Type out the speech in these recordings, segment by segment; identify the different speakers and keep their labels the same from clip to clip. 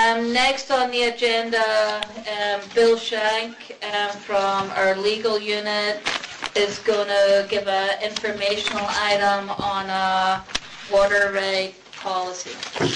Speaker 1: Next on the agenda, Bill Shank from our legal unit is going to give an informational item on a water right policy.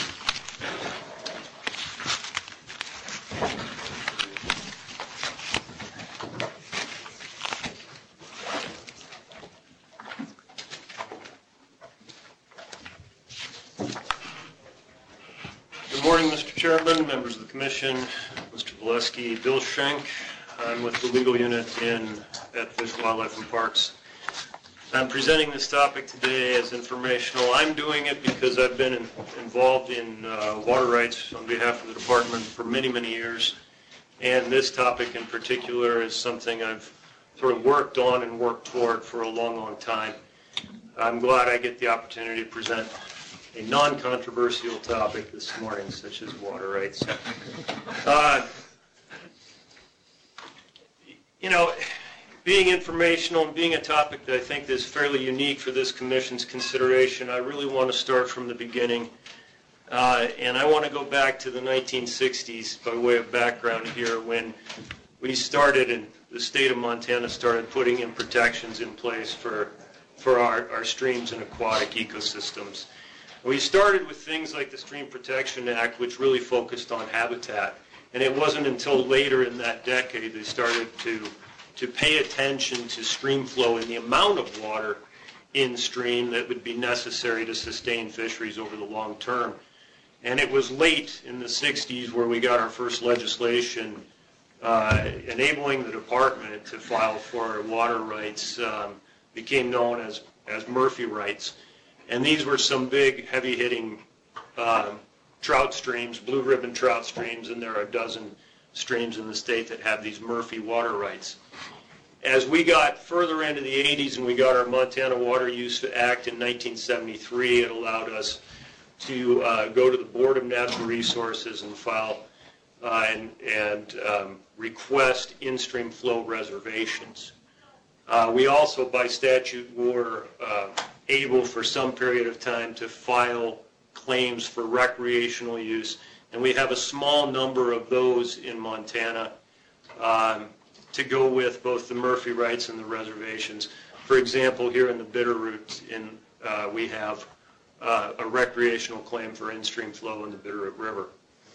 Speaker 2: Good morning, Mr. Chairman, members of the Commission, Mr. Valesky, Bill Shank. I'm with the legal unit at Fish, Wildlife and Parks. I'm presenting this topic today as informational. I'm doing it because I've been involved in water rights on behalf of the department for many, many years. And this topic in particular is something I've sort of worked on and worked toward for a long, long time. I'm glad I get the opportunity to present a non-controversial topic this morning, such as water rights. You know, being informational and being a topic that I think is fairly unique for this Commission's consideration, I really want to start from the beginning. And I want to go back to the 1960s by way of background here, when we started, and the state of Montana started putting in protections in place for our streams and aquatic ecosystems. We started with things like the Stream Protection Act, which really focused on habitat. And it wasn't until later in that decade they started to pay attention to stream flow and the amount of water in stream that would be necessary to sustain fisheries over the long term. And it was late in the 60s where we got our first legislation enabling the department to file for water rights, became known as Murphy rights. And these were some big, heavy-hitting trout streams, blue ribbon trout streams, and there are a dozen streams in the state that have these Murphy water rights. As we got further into the 80s and we got our Montana Water Use Act in 1973, it allowed us to go to the Board of Natural Resources and file and request in-stream flow reservations. We also, by statute, were able for some period of time to file claims for recreational use, and we have a small number of those in Montana to go with both the Murphy rights and the reservations. For example, here in the Bitterroot, we have a recreational claim for in-stream flow in the Bitterroot River.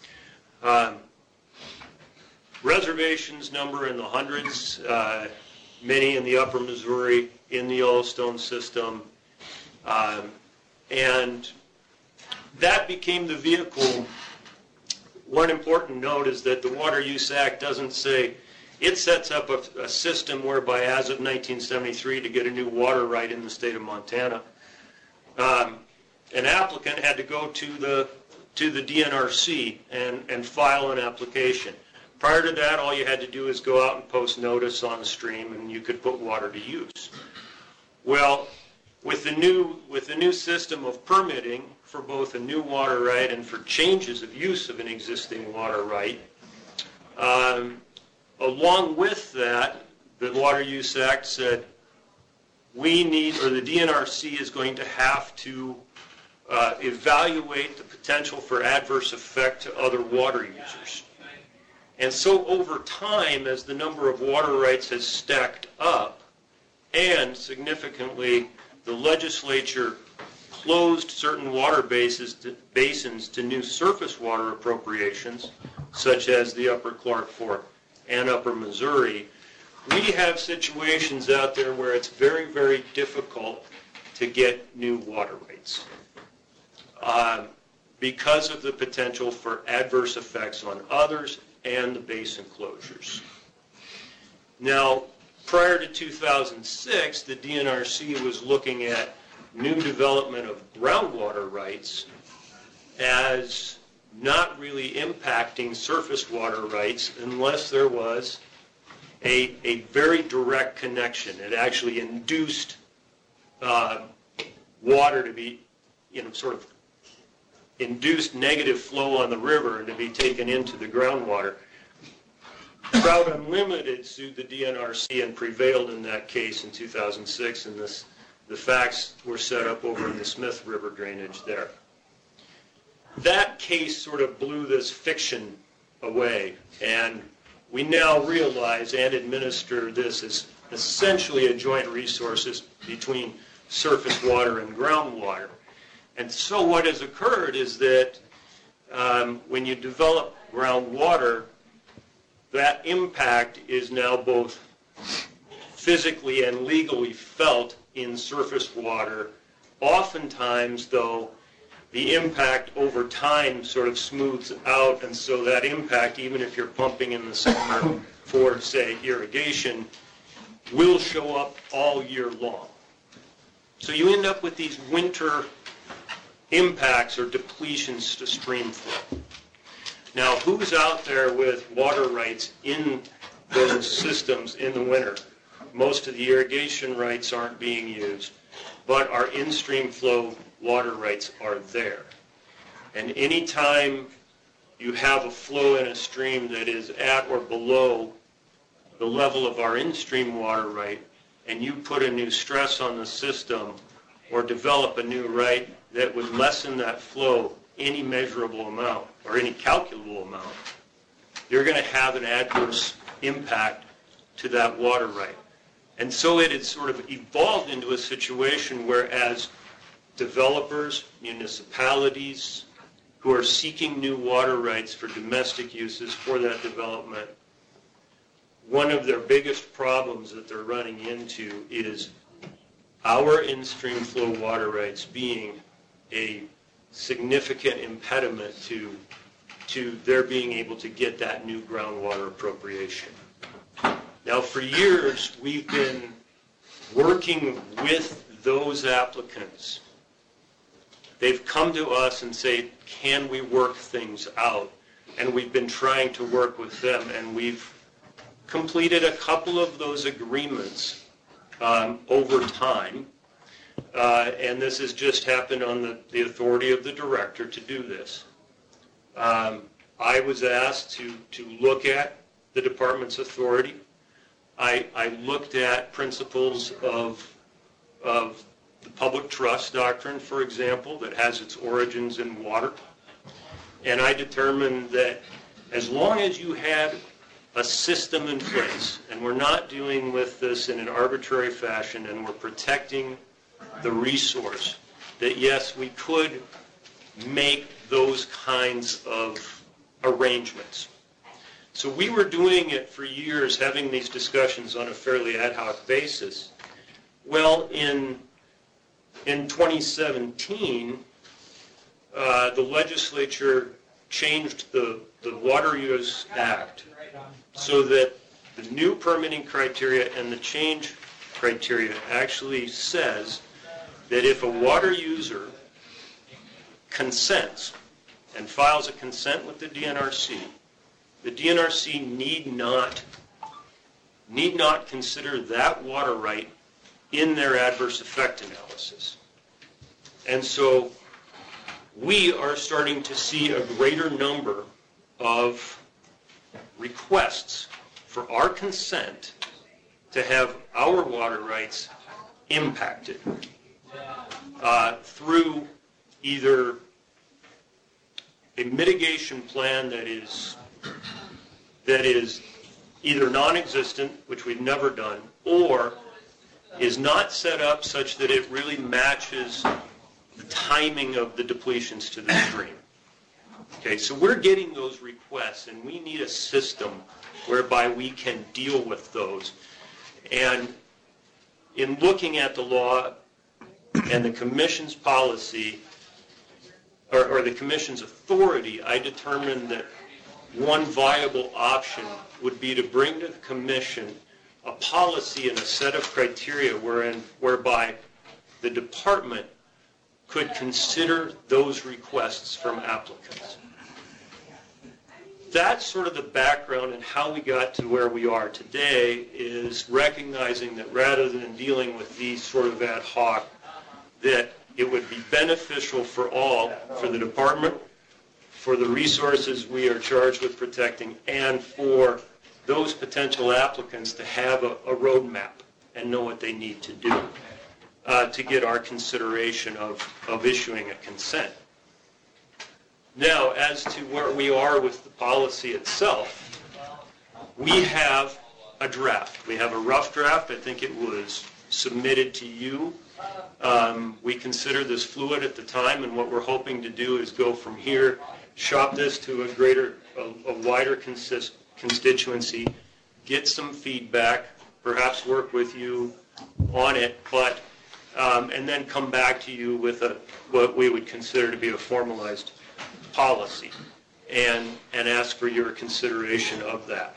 Speaker 2: Reservations number in the hundreds, many in the upper Missouri, in the Yellowstone system, and that became the vehicle. One important note is that the Water Use Act doesn't say, it sets up a system whereby as of 1973 to get a new water right in the state of Montana, an applicant had to go to the DNRC and file an application. Prior to that, all you had to do is go out and post notice on the stream and you could put water to use. Well, with the new system of permitting for both a new water right and for changes of use of an existing water right, along with that, the Water Use Act said we need, or the DNRC is going to have to evaluate the potential for adverse effect to other water users. And so over time, as the number of water rights has stacked up, and significantly the legislature closed certain water basins to new surface water appropriations, such as the Upper Clark Fork and Upper Missouri, we have situations out there where it's very, very difficult to get new water rights because of the potential for adverse effects on others and the basin closures. Now, prior to 2006, the DNRC was looking at new development of groundwater rights as not really impacting surface water rights unless there was a very direct connection. It actually induced water to be, sort of induced negative flow on the river and to be taken into the groundwater. Trout Unlimited sued the DNRC and prevailed in that case in 2006, and the facts were set up over in the Smith River drainage there. that case sort of blew this fiction away, and we now realize and administer this as essentially a joint resources between surface water and groundwater. And so what has occurred is that when you develop groundwater, that impact is now both physically and legally felt in surface water. Oftentimes, though, the impact over time sort of smooths out, and so that impact, even if you're pumping in the summer for, say, irrigation, will show up all year long. So you end up with these winter impacts or depletions to stream flow. Now, who's out there with water rights in those systems in the winter? Most of the irrigation rights aren't being used, but our in-stream flow water rights are there. And anytime you have a flow in a stream that is at or below the level of our in-stream water right, and you put a new stress on the system or develop a new right that would lessen that flow any measurable amount or any calculable amount, you're going to have an adverse impact to that water right. And so it has sort of evolved into a situation where, as developers, municipalities who are seeking new water rights for domestic uses for that development, one of their biggest problems that they're running into is our in-stream flow water rights being a significant impediment to their being able to get that new groundwater appropriation. Now, for years, we've been working with those applicants. They've come to us and say, can we work things out? And we've been trying to work with them, and we've completed a couple of those agreements over time. And this has just happened on the authority of the director to do this. I was asked to look at the department's authority. I looked at principles of the public trust doctrine, for example, that has its origins in water. And I determined that as long as you had a system in place, and we're not dealing with this in an arbitrary fashion, and we're protecting the resource, that yes, we could make those kinds of arrangements. So we were doing it for years, having these discussions on a fairly ad hoc basis. Well, in 2017, the legislature changed the Water Use Act so that the new permitting criteria and the change criteria actually says that if a water user consents and files a consent with the DNRC need not consider that water right in their adverse effect analysis. And so we are starting to see a greater number of requests for our consent to have our water rights impacted through either a mitigation plan that is either non-existent, which we've never done, or is not set up such that it really matches the timing of the depletions to the stream. Okay, so we're getting those requests, and we need a system whereby we can deal with those. And in looking at the law and the Commission's policy, or the Commission's authority, I determined that one viable option would be to bring to the Commission a policy and a set of criteria whereby the Department could consider those requests from applicants. That's sort of the background, and how we got to where we are today is recognizing that rather than dealing with these sort of ad hoc, that it would be beneficial for all, for the Department, for the resources we are charged with protecting, and for those potential applicants to have a roadmap and know what they need to do to get our consideration of issuing a consent. Now, as to where we are with the policy itself, we have a draft. We have a rough draft. I think it was submitted to you. We consider this fluid at the time, and what we're hoping to do is go from here, shop this to a wider constituency, get some feedback, perhaps work with you on it, but and then come back to you with what we would consider to be a formalized policy, and ask for your consideration of that.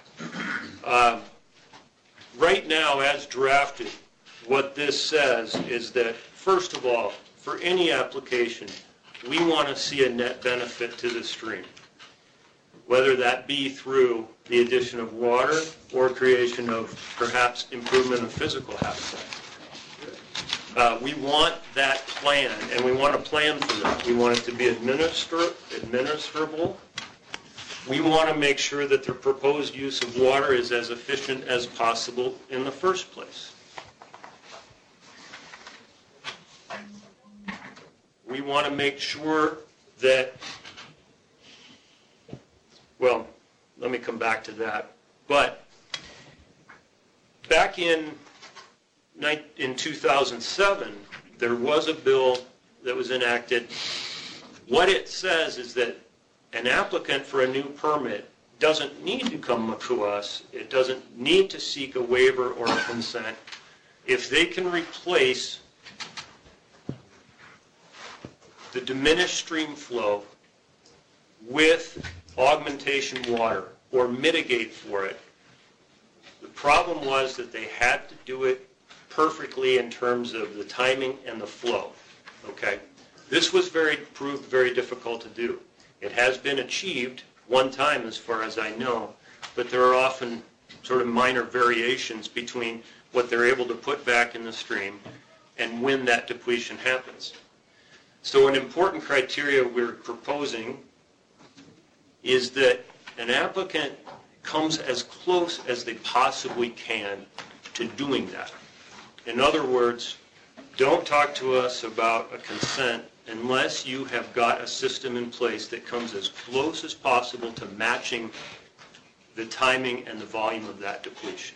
Speaker 2: Right now, as drafted, what this says is that, first of all, for any application, we want to see a net benefit to the stream, whether that be through the addition of water or creation of perhaps improvement of physical habitat. We want that plan, and we want a plan for that. We want it to be administrable. We want to make sure that the proposed use of water is as efficient as possible in the first place. We want to make sure that, well, let me come back to that. But back in 2007, there was a bill that was enacted. What it says is that an applicant for a new permit doesn't need to come to us. It doesn't need to seek a waiver or a consent. If they can replace the diminished stream flow with augmentation water or mitigate for it. The problem was that they had to do it perfectly in terms of the timing and the flow. Okay? This was proved very difficult to do. It has been achieved one time as far as I know, but there are often sort of minor variations between what they're able to put back in the stream and when that depletion happens. So an important criteria we're proposing is that an applicant comes as close as they possibly can to doing that. In other words, don't talk to us about a consent unless you have got a system in place that comes as close as possible to matching the timing and the volume of that depletion.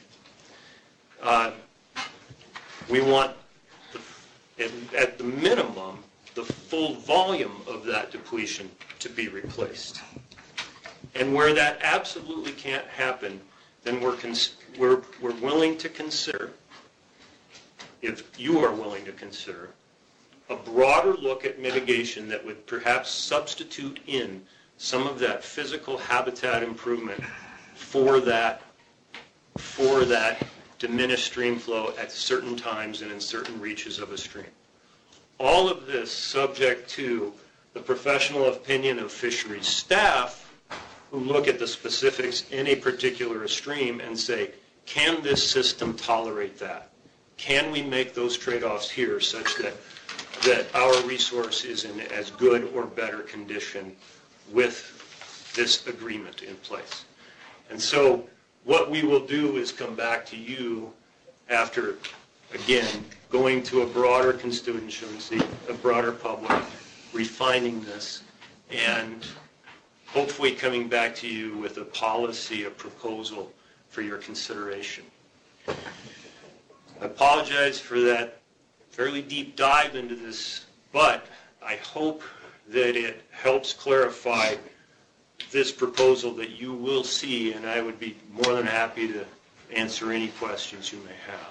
Speaker 2: We want, at the minimum, the full volume of that depletion to be replaced. And where that absolutely can't happen, then we're willing to consider, if you are willing to consider, a broader look at mitigation that would perhaps substitute in some of that physical habitat improvement for that diminished stream flow at certain times and in certain reaches of a stream. All of this subject to the professional opinion of fisheries staff who look at the specifics in a particular stream and say, can this system tolerate that? Can we make those trade-offs here such that our resource is in as good or better condition with this agreement in place? And so what we will do is come back to you after, again, going to a broader constituency, a broader public, refining this, and hopefully coming back to you with a policy, a proposal for your consideration. I apologize for that fairly deep dive into this, but I hope that it helps clarify this proposal that you will see, and I would be more than happy to answer any questions you may have.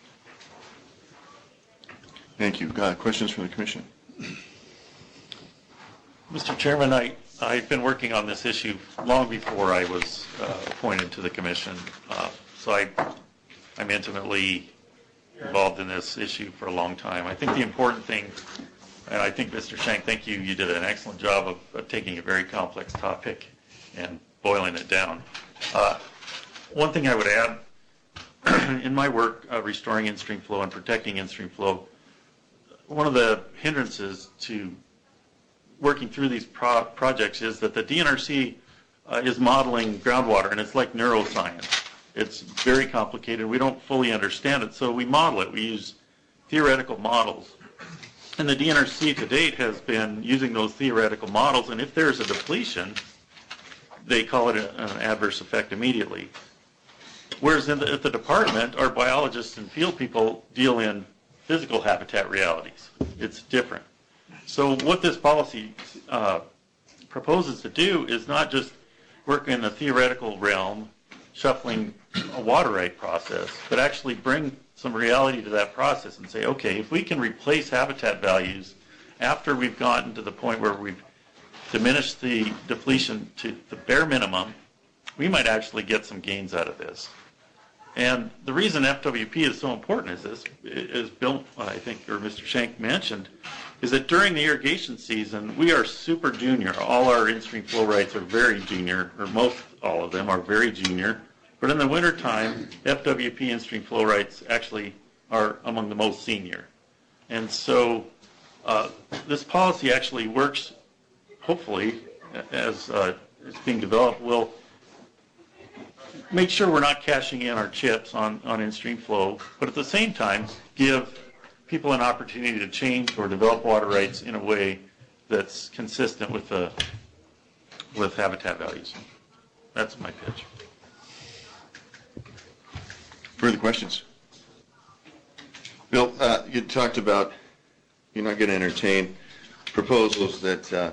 Speaker 3: Thank you. Questions from the Commission?
Speaker 4: Mr. Chairman, I've been working on this issue long before I was appointed to the Commission, so I'm intimately involved in this issue for a long time. I think the important thing, and I think Mr. Shank, thank you, you did an excellent job of taking a very complex topic and boiling it down. One thing I would add, in my work restoring in-stream flow and protecting in-stream flow, one of the hindrances to working through these projects is that the DNRC is modeling groundwater, and it's like neuroscience. It's very complicated. We don't fully understand it, so we model it. We use theoretical models. And the DNRC to date has been using those theoretical models, and if there's a depletion, they call it an adverse effect immediately. Whereas at the department, our biologists and field people deal in physical habitat realities. It's different. So what this policy proposes to do is not just work in the theoretical realm, shuffling a water right process, but actually bring some reality to that process and say, okay, if we can replace habitat values after we've gotten to the point where we've diminished the depletion to the bare minimum, we might actually get some gains out of this. And the reason FWP is so important is this, is Bill, I think, or Mr. Shank mentioned, is that during the irrigation season, we are super junior. All our in-stream flow rates are very junior, or most all of them are very junior. But in the wintertime, FWP in-stream flow rates actually are among the most senior. And so this policy actually works, hopefully, as it's being developed, will make sure we're not cashing in our chips on in-stream flow, but at the same time give people an opportunity to change or develop water rights in a way that's consistent with habitat values. That's my pitch.
Speaker 3: Further questions? Bill, you talked about you're not going to entertain proposals that are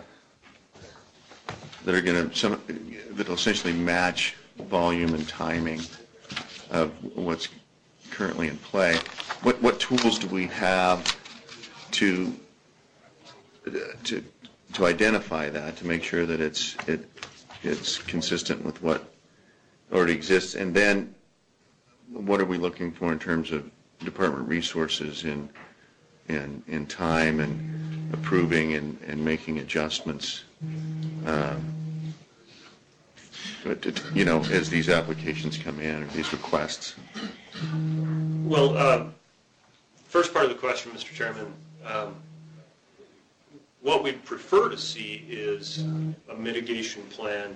Speaker 3: going to that'll essentially match volume and timing of what's currently in play. What tools do we have to identify that, to make sure that it's consistent with what already exists, and then what are we looking for in terms of department resources in time and approving and making adjustments, as these applications come in, or these requests?
Speaker 2: Well, first part of the question, Mr. Chairman, what we'd prefer to see is a mitigation plan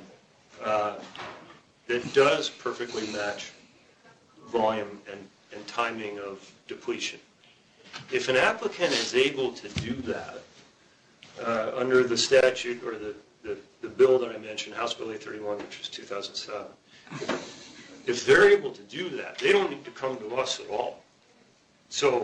Speaker 2: that does perfectly match volume and timing of depletion. If an applicant is able to do that under the statute or the bill that I mentioned, House Bill 831, which was 2007, if they're able to do that, they don't need to come to us at all. So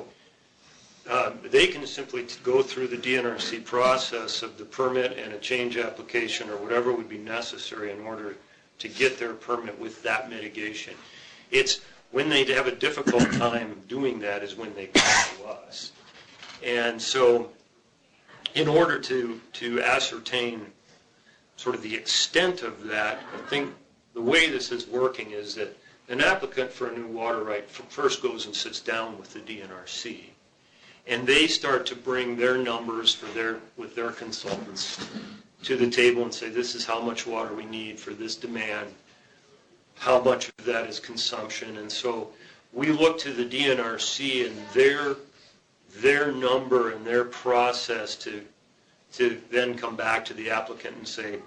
Speaker 2: they can simply go through the DNRC process of the permit and a change application or whatever would be necessary in order to get their permit with that mitigation. It's when they have a difficult time doing that is when they come to us. And so in order to ascertain sort of the extent of that, I think the way this is working is that an applicant for a new water right first goes and sits down with the DNRC, and they start to bring their numbers with their consultants to the table and say, this is how much water we need for this demand, how much of that is consumption. And so we look to the DNRC and their number and their process to then come back to the applicant and say,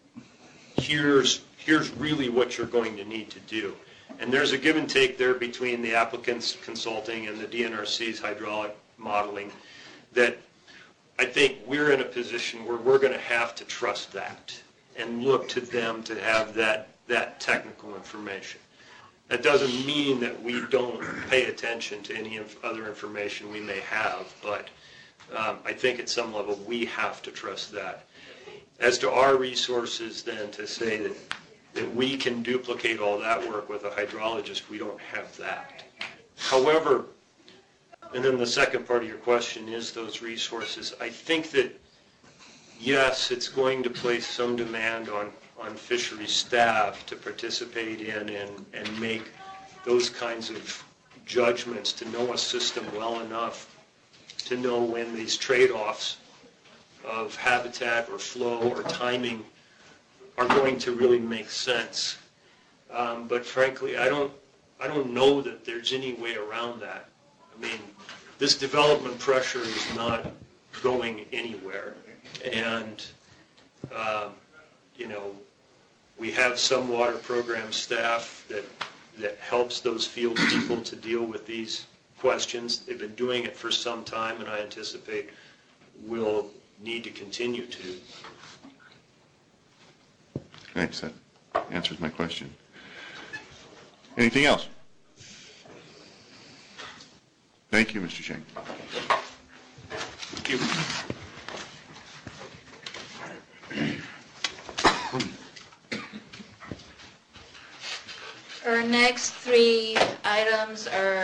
Speaker 2: here's really what you're going to need to do. And there's a give and take there between the applicant's consulting and the DNRC's hydraulic modeling that I think we're in a position where we're going to have to trust that and look to them to have that technical information. That doesn't mean that we don't pay attention to any other information we may have, but I think at some level we have to trust that. As to our resources, then, to say that we can duplicate all that work with a hydrologist, we don't have that. However, and then the second part of your question is those resources. I think that, yes, it's going to place some demand on fisheries staff to participate in and make those kinds of judgments, to know a system well enough to know when these trade-offs of habitat or flow or timing are going to really make sense. But frankly, I don't know that there's any way around that. I mean, this development pressure is not going anywhere. And, we have some water program staff that helps those field people to deal with these questions. They've been doing it for some time, and I anticipate will need to continue to.
Speaker 3: Thanks, that answers my question. Anything else? Thank you, Mr. Shank.
Speaker 2: Thank you.
Speaker 1: Our next three items are